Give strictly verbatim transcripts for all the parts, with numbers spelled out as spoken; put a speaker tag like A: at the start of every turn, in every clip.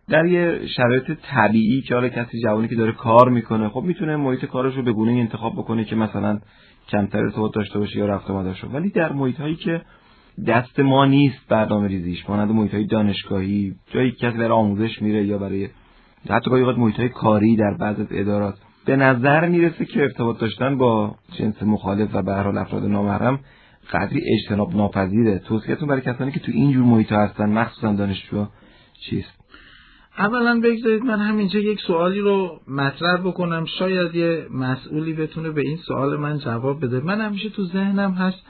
A: در یه شرایط طبیعی که حالا کسی جوانی که داره کار میکنه خب میتونه محیط کارش رو به گونه‌ای انتخاب بکنه که مثلا کمتر ارتباط داشته باشه یا رفت آمد داشته، ولی در محیط‌هایی که دست ما نیست برنامه‌ریزیش، مانند محیط‌های دانشگاهی، جایی که کسی برای آموزش میره یا برای حتی گاهی اوقات محیط‌های کاری در بعضی از ادارات، به نظر میرسه که ارتباط داشتن با جنس مخالف و به هر حال افراد نامحرم قدری اجتناب ناپذیره. توصیه‌تون برای کسانی که تو این جور محیط‌ها هستن، مخصوصا دانشجوها، چیست؟
B: اولا بگذارید من همینجا یک سوالی رو مطرح بکنم، شاید یه مسئولی بتونه به این سوال من جواب بده. من همیشه تو ذهنم هست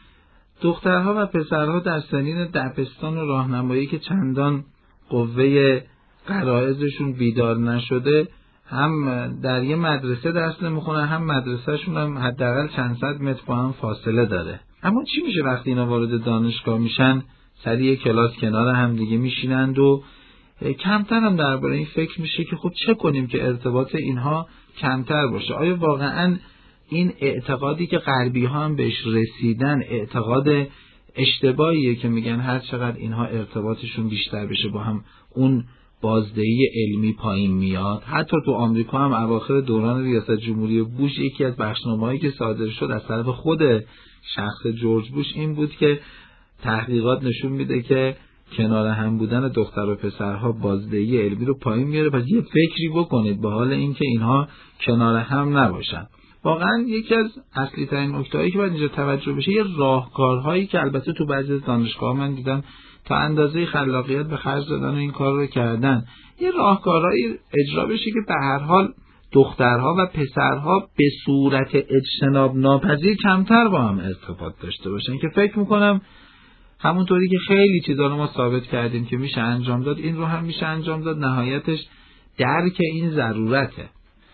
B: دخترها و پسرها در سنین دبستان و راهنمایی که چندان قوه غرایزشون بیدار نشده، هم در یه مدرسه درس نمیخونن، هم مدرسهشون هم حداقل چند صد متر با هم فاصله داره. اما چی میشه وقتی اینا وارد دانشگاه میشن؟ سری یک کلاس کنار هم دیگه میشینند و کمتر هم درباره این فکر میشه که خب چه کنیم که ارتباط اینها کمتر باشه. آیا واقعا این اعتقادی که غربی ها هم بهش رسیدن اعتقاد اشتباهیه که میگن هر چقدر اینها ارتباطشون بیشتر بشه با هم اون بازدهی علمی پایین میاد؟ حتی تو آمریکا هم اواخر دوران ریاست جمهوری بوش یکی از بخشنامه‌هایی که صادر شد از طرف خود شخص جورج بوش این بود که تحقیقات نشون میده که کنار هم بودن دختر و پسرها بازدهی علمی رو پایین میاره، پس یه فکری بکنید به حال اینکه اینها کنار هم نباشن. واقعا یکی از اصلی ترین نکته‌هایی که باید اینجا توجه بشه یه راهکارهایی که البته تو بعضی از دانشگاه‌ها من دیدم تا اندازه خلاقیت به خرج دادن و این کار رو کردن، یه راهکارهایی اجرا بشه که به هر حال دخترها و پسرها به صورت اجتناب ناپذیر کمتر با هم ارتباط داشته باشن، که فکر میکنم همونطوری که خیلی چیزا رو ما ثابت کردیم که میشه انجام داد، این رو هم میشه انجام داد. نهایتش درک این ضرورته.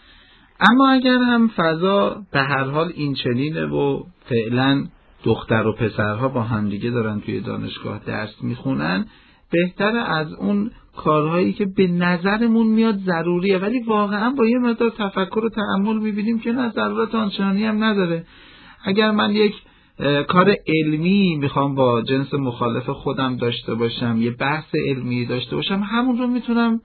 B: اما اگر هم فضا به هر حال این چنینه و فعلا دختر و پسرها با هم دیگه دارن توی دانشگاه درس میخونن، بهتر از اون کارهایی که به نظرمون میاد ضروریه ولی واقعا با یه مقدار تفکر و تأمل میبینیم که نه، ضرورت آنچنانی هم نداره. اگر من یک کار علمی میخوام با جنس مخالف خودم داشته باشم، یه بحث علمی داشته باشم، همون رو میتونم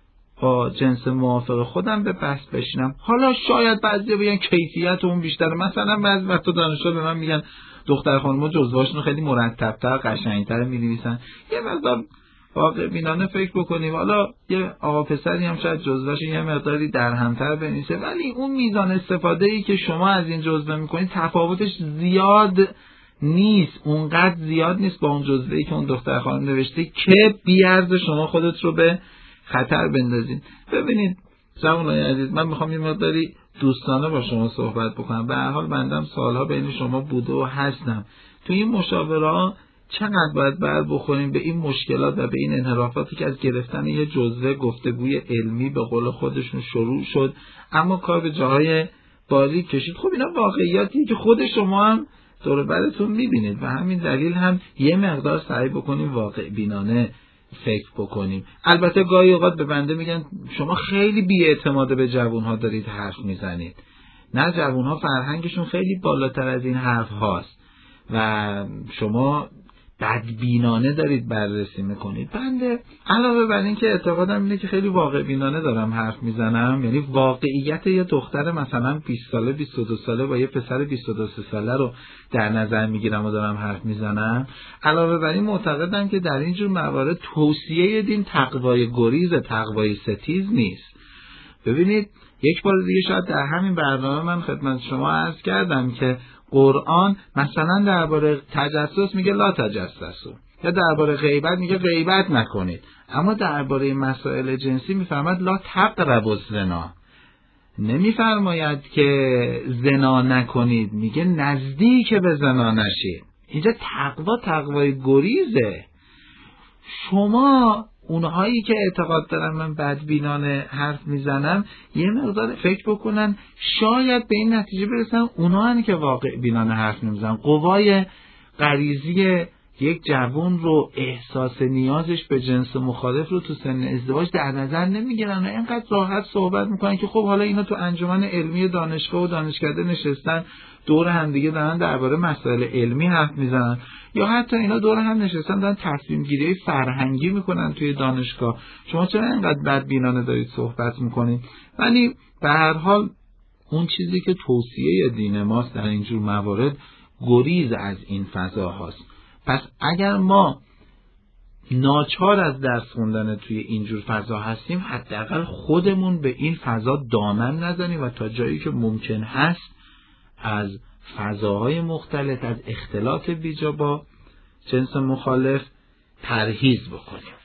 B: با جنس موافق خودم به بحث بشینم. حالا شاید بعضی بگن کیفیت اون بیشتره، مثلا بعضی وقتا دانشجو به من میگن دختر خانم‌ها جزوهاشون خیلی مرتب‌تر قشنگ‌تر می‌نویسن. یه مقدار واقع بینانه فکر بکنیم. حالا یه آقا پسری هم شاید جزوهاش یه مقداری درهم‌تر بنویسه، ولی اون میزان استفاده‌ای که شما از این جزوه می‌کنید تفاوتش زیاد نیست، اونقدر زیاد نیست با اون جزوه‌ای که اون دختر خانم نوشته که بی‌ارزش شما خودت رو به خطر بندازین. ببینید جوانای عزیز، من میخوام یه مقداری دوستانه با شما صحبت بکنم. به هر حال بنده سالها بین شما بوده و هستم. تو این مشاوره چقدر باید بر بخوریم به این مشکلات و به این انحرافاتی که از گرفتن یه جزوه گفتگوی علمی به قول خودشون شروع شد اما کار به جاهای باریک کشید. خب اینا واقعیتیه که خود شما هم دور براتون میبینید و همین دلیل هم یه مقدار سعی بکنیم واقع بینانه فکر بکنیم. البته گاهی اوقات به بنده میگن شما خیلی بی‌اعتماد به جوانها دارید حرف میزنید. نه، جوانها فرهنگشون خیلی بالاتر از این حرف هاست و شما بدبینانه دارید بررسی میکنید. بنده علاوه بر این که اعتقادم اینه که خیلی واقع بینانه دارم حرف میزنم، یعنی واقعیت یه دختر مثلا بیست ساله بیست و دو ساله با یه پسر بیست و دو ساله رو در نظر میگیرم و دارم حرف میزنم، علاوه بر این معتقدم که در این جور موارد توصیه دین تقوای گریز، تقوای ستیز نیست. ببینید یک بار دیگه شاید در همین برنامه من خدمت شما عرض کردم که قرآن مثلا درباره تجسس میگه لا تجسسوا، یا درباره غیبت میگه غیبت نکنید، اما درباره مسائل جنسی میفرماید لا تقربوا الزنا، نمیفرماید که زنا نکنید، میگه نزدیک به زنا نشید. اینجا تقوا تقوای گریزه. شما اونهایی که اعتقاد دارن من بدبینانه حرف میزنم یه مقدار فکر بکنن، شاید به این نتیجه برسن اونها هن که واقع بینانه حرف نمیزنن. قوای غریزی یک جوان رو احساس نیازش به جنس مخالف رو تو سن ازدواج در نظر نمیگیرن و اینقدر راحت صحبت میکنن که خب حالا اینا تو انجمن علمی دانشگاه و دانشکده نشستن، دور هم دیگه دارن درباره مسائل علمی حرف میزنن، یا حتی اینا دور هم نشستن دارن تصمیم گیری فرهنگی میکنن توی دانشگاه. شما چرا اینقدر بدبینانه دارید صحبت میکنید؟ ولی به هر حال اون چیزی که توصیه دین ماست در اینجور موارد گریز از این فضا هاست. پس اگر ما ناچار از درس خوندن توی اینجور فضا هستیم، حداقل خودمون به این فضا دامن نزنیم و تا جایی که ممکن هست از فضاهای مختلف، از اختلاط بیجا با جنس مخالف پرهیز بکنیم.